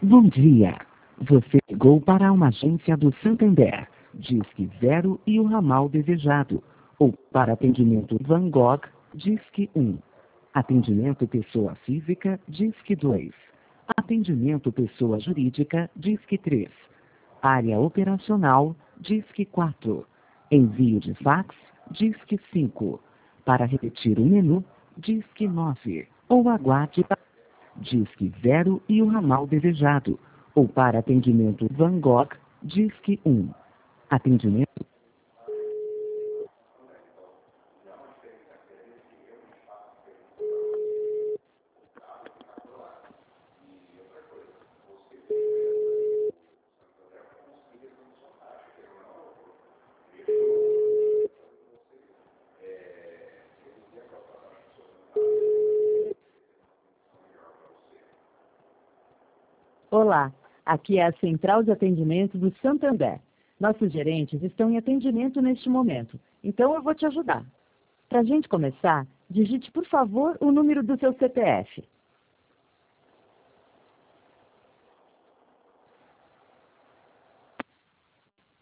Bom dia. Você ligou para uma agência do Santander. Disque 0 e o ramal desejado. Ou para atendimento Van Gogh, Disque 1. Atendimento pessoa física, Disque 2. Atendimento pessoa jurídica, Disque 3. Área operacional, Disque 4. Envio de fax, Disque 5. Para repetir o menu, Disque 9. Ou aguarde para Disque 0 e o ramal desejado. Ou para atendimento Van Gogh, Disque 1. Atendimento. Olá, aqui é a Central de Atendimento do Santander. Nossos gerentes estão em atendimento neste momento, então eu vou te ajudar. Para a gente começar, digite, por favor, o número do seu CPF.